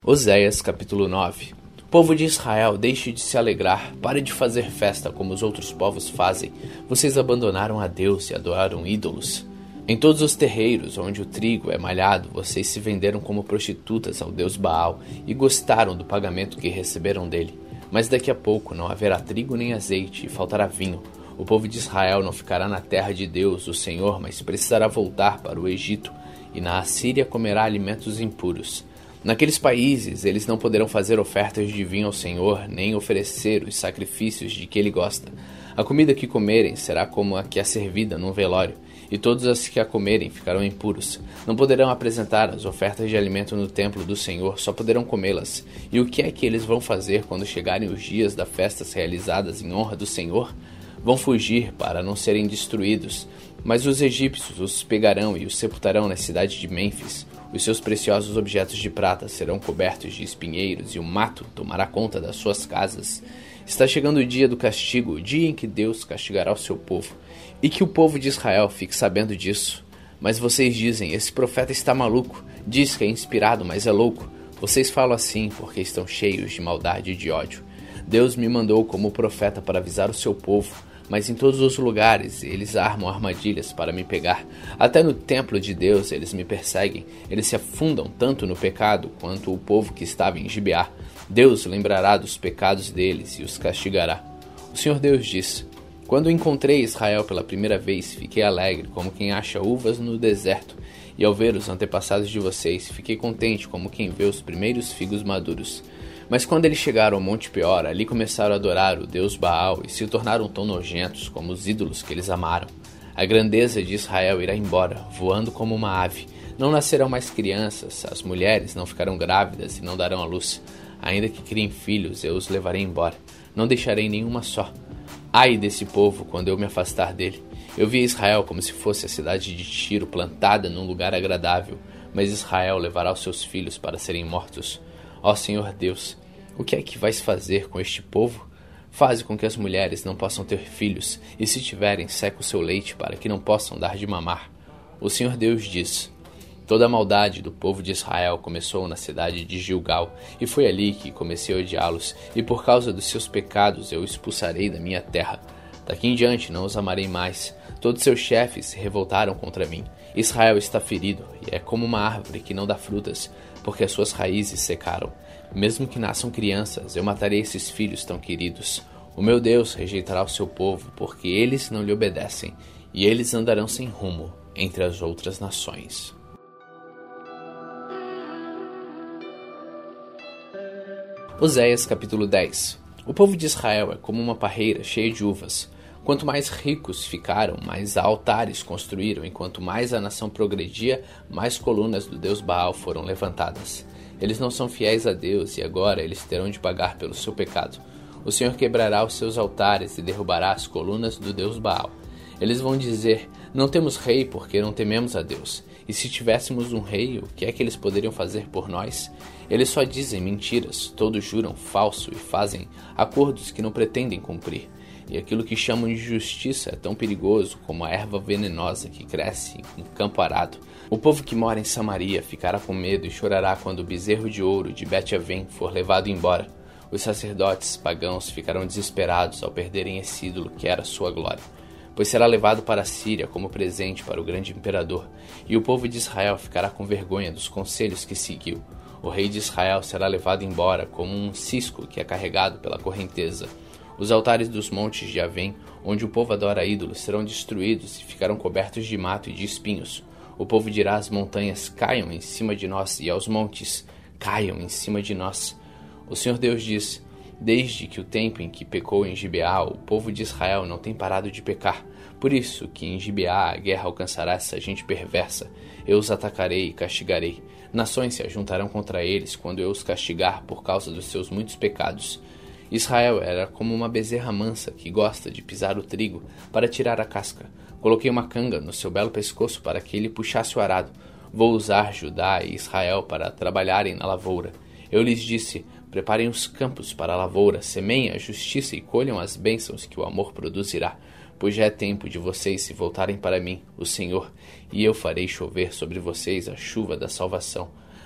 Oséias capítulo 9. Povo de Israel, deixe de se alegrar, pare de fazer festa como os outros povos fazem. Vocês abandonaram a Deus e adoraram ídolos. Em todos os terreiros onde o trigo é malhado, vocês se venderam como prostitutas ao Deus Baal e gostaram do pagamento que receberam dele. Mas daqui a pouco não haverá trigo nem azeite e faltará vinho. O povo de Israel não ficará na terra de Deus, o Senhor, mas precisará voltar para o Egito, e na Assíria comerá alimentos impuros. Naqueles países, eles não poderão fazer ofertas de vinho ao Senhor, nem oferecer os sacrifícios de que ele gosta. A comida que comerem será como a que é servida num velório, e todos os que a comerem ficarão impuros. Não poderão apresentar as ofertas de alimento no templo do Senhor, só poderão comê-las. E o que é que eles vão fazer quando chegarem os dias das festas realizadas em honra do Senhor? Vão fugir para não serem destruídos, mas os egípcios os pegarão e os sepultarão na cidade de Mênfis. Os seus preciosos objetos de prata serão cobertos de espinheiros e o mato tomará conta das suas casas. Está chegando o dia do castigo, o dia em que Deus castigará o seu povo. E que o povo de Israel fique sabendo disso. Mas vocês dizem, esse profeta está maluco. Diz que é inspirado, mas é louco. Vocês falam assim porque estão cheios de maldade e de ódio. Deus me mandou como profeta para avisar o seu povo. Mas em todos os lugares eles armam armadilhas para me pegar. Até no templo de Deus eles me perseguem. Eles se afundam tanto no pecado quanto o povo que estava em Gibeá. Deus lembrará dos pecados deles e os castigará. O Senhor Deus diz: quando encontrei Israel pela primeira vez, fiquei alegre como quem acha uvas no deserto. E ao ver os antepassados de vocês, fiquei contente como quem vê os primeiros figos maduros. Mas quando eles chegaram ao Monte Peor, ali começaram a adorar o Deus Baal e se tornaram tão nojentos como os ídolos que eles amaram. A grandeza de Israel irá embora, voando como uma ave. Não nascerão mais crianças, as mulheres não ficarão grávidas e não darão à luz. Ainda que criem filhos, eu os levarei embora. Não deixarei nenhuma só. Ai desse povo quando eu me afastar dele. Eu vi Israel como se fosse a cidade de Tiro plantada num lugar agradável, mas Israel levará os seus filhos para serem mortos. Ó Senhor Deus, o que é que vais fazer com este povo? Faze com que as mulheres não possam ter filhos, e se tiverem, seca o seu leite para que não possam dar de mamar. O Senhor Deus diz: toda a maldade do povo de Israel começou na cidade de Gilgal, e foi ali que comecei a odiá-los, e por causa dos seus pecados eu os expulsarei da minha terra. Daqui em diante não os amarei mais. Todos seus chefes se revoltaram contra mim. Israel está ferido, e é como uma árvore que não dá frutas, porque as suas raízes secaram. Mesmo que nasçam crianças, eu matarei esses filhos tão queridos. O meu Deus rejeitará o seu povo, porque eles não lhe obedecem, e eles andarão sem rumo entre as outras nações. Oséias capítulo 10. O povo de Israel é como uma parreira cheia de uvas. Quanto mais ricos ficaram, mais altares construíram, e quanto mais a nação progredia, mais colunas do Deus Baal foram levantadas. Eles não são fiéis a Deus, e agora eles terão de pagar pelo seu pecado. O Senhor quebrará os seus altares e derrubará as colunas do Deus Baal. Eles vão dizer: não temos rei porque não tememos a Deus. E se tivéssemos um rei, o que é que eles poderiam fazer por nós? Eles só dizem mentiras, todos juram falso e fazem acordos que não pretendem cumprir. E aquilo que chamam de justiça é tão perigoso como a erva venenosa que cresce em campo arado. O povo que mora em Samaria ficará com medo e chorará quando o bezerro de ouro de Bet-Aven for levado embora. Os sacerdotes pagãos ficarão desesperados ao perderem esse ídolo que era sua glória, pois será levado para a Síria como presente para o grande imperador, e o povo de Israel ficará com vergonha dos conselhos que seguiu. O rei de Israel será levado embora como um cisco que é carregado pela correnteza. Os altares dos montes de Avém, onde o povo adora ídolos, serão destruídos e ficarão cobertos de mato e de espinhos. O povo dirá às montanhas: caiam em cima de nós, e aos montes: caiam em cima de nós. O Senhor Deus diz: desde que o tempo em que pecou em Gibeá, o povo de Israel não tem parado de pecar. Por isso que em Gibeá a guerra alcançará essa gente perversa. Eu os atacarei e castigarei. Nações se ajuntarão contra eles quando eu os castigar por causa dos seus muitos pecados. Israel era como uma bezerra mansa que gosta de pisar o trigo para tirar a casca. Coloquei uma canga no seu belo pescoço para que ele puxasse o arado. Vou usar Judá e Israel para trabalharem na lavoura. Eu lhes disse: preparem os campos para a lavoura, semeiem a justiça e colham as bênçãos que o amor produzirá. Pois já é tempo de vocês se voltarem para mim, o Senhor, e eu farei chover sobre vocês a chuva da salvação.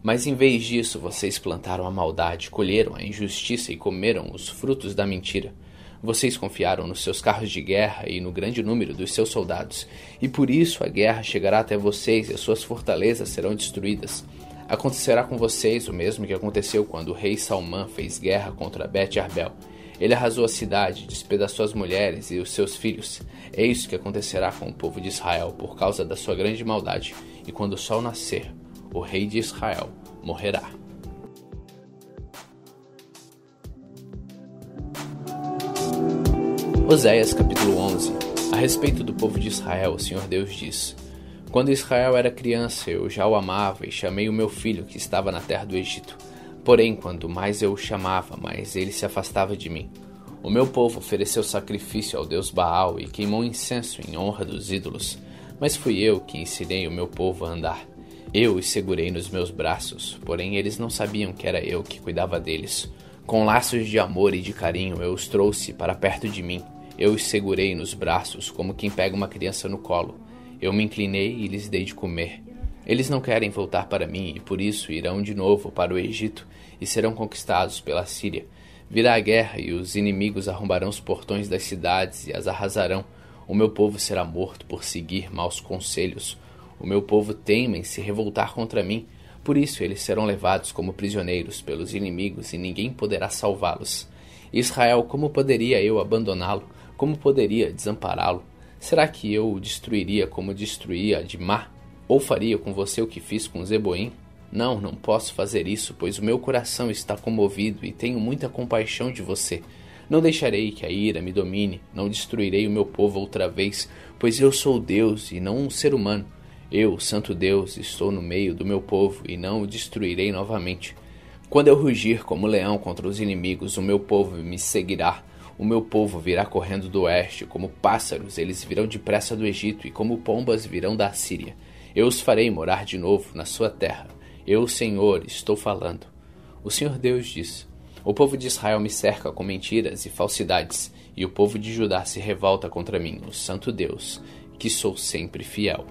Mas em vez disso, vocês plantaram a maldade, colheram a injustiça e comeram os frutos da mentira. Vocês confiaram nos seus carros de guerra e no grande número dos seus soldados, e por isso a guerra chegará até vocês e as suas fortalezas serão destruídas. Acontecerá com vocês o mesmo que aconteceu quando o rei Salmã fez guerra contra Bet-Arbel. Ele arrasou a cidade, despedaçou as mulheres e os seus filhos. É isso que acontecerá com o povo de Israel por causa da sua grande maldade, e quando o sol nascer, o rei de Israel morrerá. Oséias capítulo 11. A respeito do povo de Israel, o Senhor Deus diz: Quando Israel era criança, eu já o amava e chamei o meu filho que estava na terra do Egito. Porém, quanto mais eu o chamava, mais ele se afastava de mim. O meu povo ofereceu sacrifício ao deus Baal e queimou incenso em honra dos ídolos. Mas fui eu que ensinei o meu povo a andar. Eu os segurei nos meus braços, porém eles não sabiam que era eu que cuidava deles. Com laços de amor e de carinho eu os trouxe para perto de mim. Eu os segurei nos braços como quem pega uma criança no colo. Eu me inclinei e lhes dei de comer. Eles não querem voltar para mim e por isso irão de novo para o Egito e serão conquistados pela Síria. Virá a guerra e os inimigos arrombarão os portões das cidades e as arrasarão. O meu povo será morto por seguir maus conselhos. O meu povo teima em se revoltar contra mim. Por isso eles serão levados como prisioneiros pelos inimigos e ninguém poderá salvá-los. Israel, como poderia eu abandoná-lo? Como poderia desampará-lo? Será que eu o destruiria como destruí Admá? Ou faria com você o que fiz com Zeboim? Não posso fazer isso, pois o meu coração está comovido e tenho muita compaixão de você. Não deixarei que a ira me domine, não destruirei o meu povo outra vez, pois eu sou Deus e não um ser humano. Eu, Santo Deus, estou no meio do meu povo e não o destruirei novamente. Quando eu rugir como leão contra os inimigos, o meu povo me seguirá. O meu povo virá correndo do oeste, como pássaros, eles virão depressa do Egito, e como pombas virão da Síria. Eu os farei morar de novo na sua terra. Eu, Senhor, estou falando. O Senhor Deus diz: O povo de Israel me cerca com mentiras e falsidades, e o povo de Judá se revolta contra mim, o Santo Deus, que sou sempre fiel.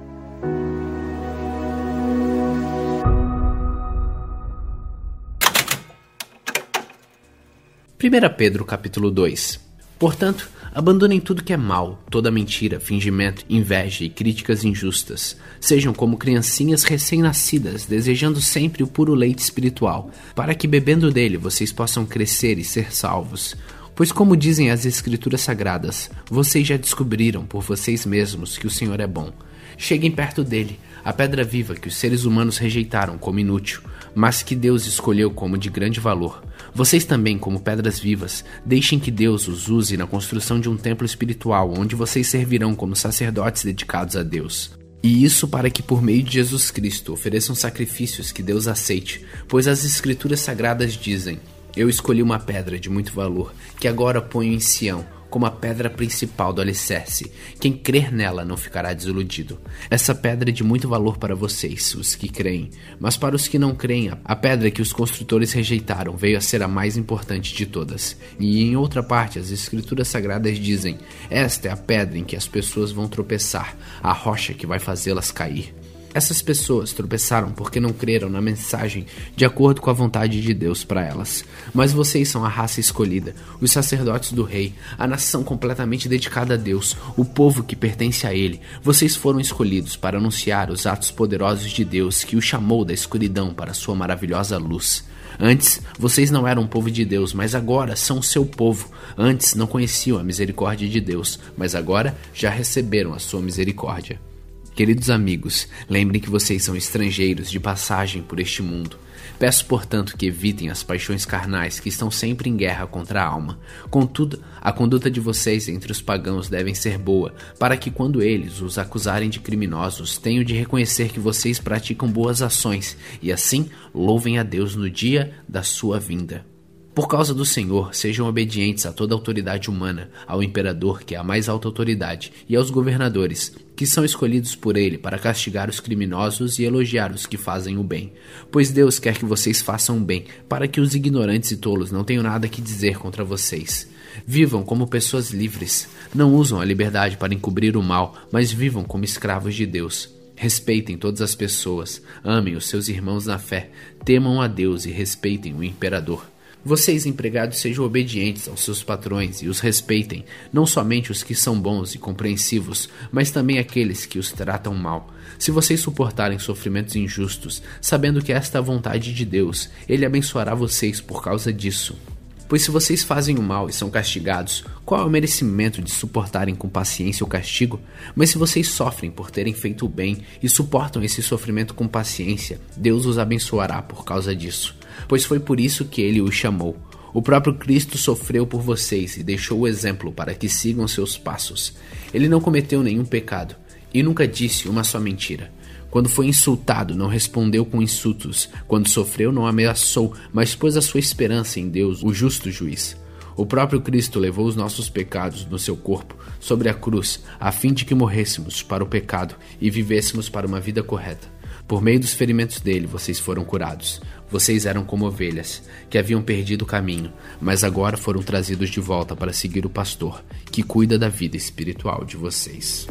1 Pedro capítulo 2. Portanto, abandonem tudo que é mal, toda mentira, fingimento, inveja e críticas injustas. Sejam como criancinhas recém-nascidas, desejando sempre o puro leite espiritual, para que bebendo dele vocês possam crescer e ser salvos. Pois como dizem as Escrituras Sagradas, vocês já descobriram por vocês mesmos que o Senhor é bom. Cheguem perto dele, a pedra viva que os seres humanos rejeitaram como inútil, mas que Deus escolheu como de grande valor. Vocês também, como pedras vivas, deixem que Deus os use na construção de um templo espiritual, onde vocês servirão como sacerdotes dedicados a Deus. E isso para que por meio de Jesus Cristo ofereçam sacrifícios que Deus aceite, pois as Escrituras Sagradas dizem: Eu escolhi uma pedra de muito valor, que agora ponho em Sião, como a pedra principal do alicerce. Quem crer nela não ficará desiludido. Essa pedra é de muito valor para vocês, os que creem. Mas para os que não creem, a pedra que os construtores rejeitaram veio a ser a mais importante de todas. E em outra parte, as Escrituras Sagradas dizem: Esta é a pedra em que as pessoas vão tropeçar, a rocha que vai fazê-las cair. Essas pessoas tropeçaram porque não creram na mensagem de acordo com a vontade de Deus para elas. Mas vocês são a raça escolhida, os sacerdotes do rei, a nação completamente dedicada a Deus, o povo que pertence a ele. Vocês foram escolhidos para anunciar os atos poderosos de Deus que o chamou da escuridão para sua maravilhosa luz. Antes, vocês não eram povo de Deus, mas agora são o seu povo. Antes, não conheciam a misericórdia de Deus, mas agora já receberam a sua misericórdia. Queridos amigos, lembrem que vocês são estrangeiros de passagem por este mundo. Peço, portanto, que evitem as paixões carnais que estão sempre em guerra contra a alma. Contudo, a conduta de vocês entre os pagãos deve ser boa, para que quando eles os acusarem de criminosos, tenham de reconhecer que vocês praticam boas ações, e assim louvem a Deus no dia da sua vinda. Por causa do Senhor, sejam obedientes a toda autoridade humana, ao imperador, que é a mais alta autoridade, e aos governadores, que são escolhidos por ele para castigar os criminosos e elogiar os que fazem o bem. Pois Deus quer que vocês façam o bem, para que os ignorantes e tolos não tenham nada que dizer contra vocês. Vivam como pessoas livres. Não usam a liberdade para encobrir o mal, mas vivam como escravos de Deus. Respeitem todas as pessoas, amem os seus irmãos na fé, temam a Deus e respeitem o imperador. Vocês, empregados, sejam obedientes aos seus patrões e os respeitem, não somente os que são bons e compreensivos, mas também aqueles que os tratam mal. Se vocês suportarem sofrimentos injustos, sabendo que esta é a vontade de Deus, Ele abençoará vocês por causa disso. Pois se vocês fazem o mal e são castigados, qual é o merecimento de suportarem com paciência o castigo? Mas se vocês sofrem por terem feito o bem e suportam esse sofrimento com paciência, Deus os abençoará por causa disso. Pois foi por isso que Ele os chamou. O próprio Cristo sofreu por vocês e deixou o exemplo para que sigam seus passos. Ele não cometeu nenhum pecado e nunca disse uma só mentira. Quando foi insultado, não respondeu com insultos. Quando sofreu, não ameaçou, mas pôs a sua esperança em Deus, o justo juiz. O próprio Cristo levou os nossos pecados no seu corpo, sobre a cruz, a fim de que morrêssemos para o pecado e vivêssemos para uma vida correta. Por meio dos ferimentos dele, vocês foram curados. Vocês eram como ovelhas, que haviam perdido o caminho, mas agora foram trazidos de volta para seguir o pastor, que cuida da vida espiritual de vocês.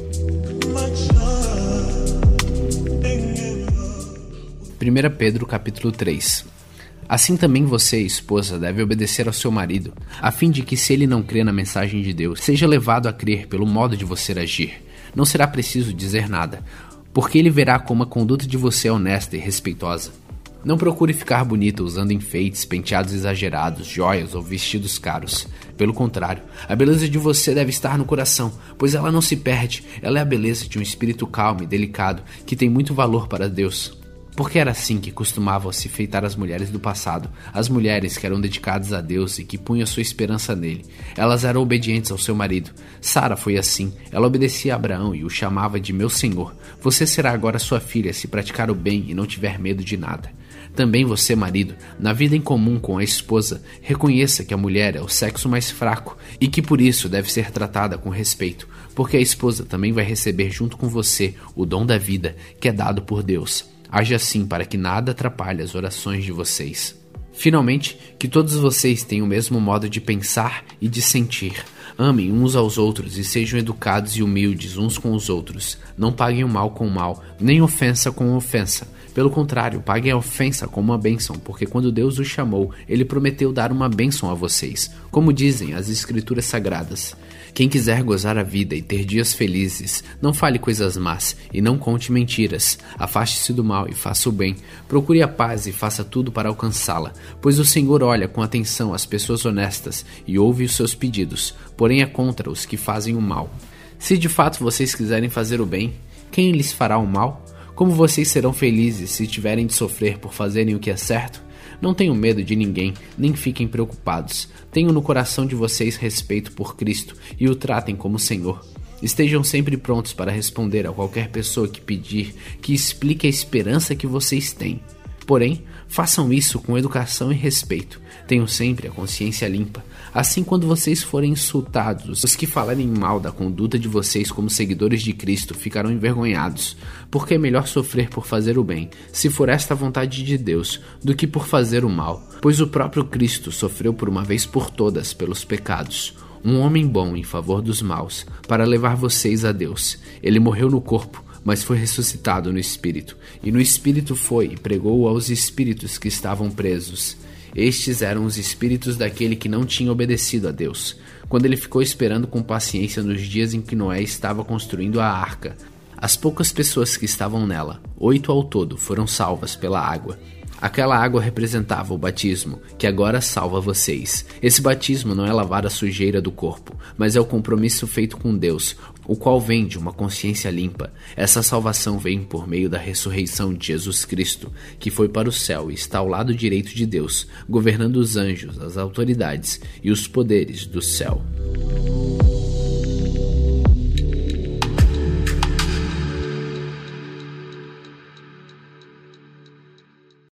1 Pedro capítulo 3. Assim também você, esposa, deve obedecer ao seu marido, a fim de que, se ele não crê na mensagem de Deus, seja levado a crer pelo modo de você agir. Não será preciso dizer nada, porque ele verá como a conduta de você é honesta e respeitosa. Não procure ficar bonita usando enfeites, penteados exagerados, joias ou vestidos caros. Pelo contrário, a beleza de você deve estar no coração, pois ela não se perde. Ela é a beleza de um espírito calmo e delicado, que tem muito valor para Deus. Porque era assim que costumavam se feitar as mulheres do passado, as mulheres que eram dedicadas a Deus e que punham sua esperança nele. Elas eram obedientes ao seu marido. Sara foi assim, ela obedecia a Abraão e o chamava de meu senhor. Você será agora sua filha se praticar o bem e não tiver medo de nada. Também você, marido, na vida em comum com a esposa, reconheça que a mulher é o sexo mais fraco e que por isso deve ser tratada com respeito, porque a esposa também vai receber junto com você o dom da vida que é dado por Deus. Age assim para que nada atrapalhe as orações de vocês. Finalmente, que todos vocês tenham o mesmo modo de pensar e de sentir. Amem uns aos outros e sejam educados e humildes uns com os outros. Não paguem o mal com o mal, nem ofensa com ofensa. Pelo contrário, paguem a ofensa como uma bênção, porque quando Deus os chamou, Ele prometeu dar uma bênção a vocês. Como dizem as Escrituras Sagradas: quem quiser gozar a vida e ter dias felizes, não fale coisas más e não conte mentiras. Afaste-se do mal e faça o bem. Procure a paz e faça tudo para alcançá-la, pois o Senhor olha com atenção as pessoas honestas e ouve os seus pedidos, porém é contra os que fazem o mal. Se de fato vocês quiserem fazer o bem, quem lhes fará o mal? Como vocês serão felizes se tiverem de sofrer por fazerem o que é certo? Não tenham medo de ninguém, nem fiquem preocupados. Tenham no coração de vocês respeito por Cristo e o tratem como Senhor. Estejam sempre prontos para responder a qualquer pessoa que pedir que explique a esperança que vocês têm. Porém, façam isso com educação e respeito. Tenham sempre a consciência limpa. Assim, quando vocês forem insultados, os que falarem mal da conduta de vocês como seguidores de Cristo ficarão envergonhados, porque é melhor sofrer por fazer o bem, se for esta a vontade de Deus, do que por fazer o mal, pois o próprio Cristo sofreu por uma vez por todas pelos pecados, um homem bom em favor dos maus, para levar vocês a Deus. Ele morreu no corpo, mas foi ressuscitado no Espírito, e no Espírito foi e pregou aos espíritos que estavam presos. Estes eram os espíritos daquele que não tinha obedecido a Deus, quando ele ficou esperando com paciência nos dias em que Noé estava construindo a arca. As poucas pessoas que estavam nela, 8 ao todo, foram salvas pela água. Aquela água representava o batismo, que agora salva vocês. Esse batismo não é lavar a sujeira do corpo, mas é o compromisso feito com Deus, o qual vem de uma consciência limpa. Essa salvação vem por meio da ressurreição de Jesus Cristo, que foi para o céu e está ao lado direito de Deus, governando os anjos, as autoridades e os poderes do céu.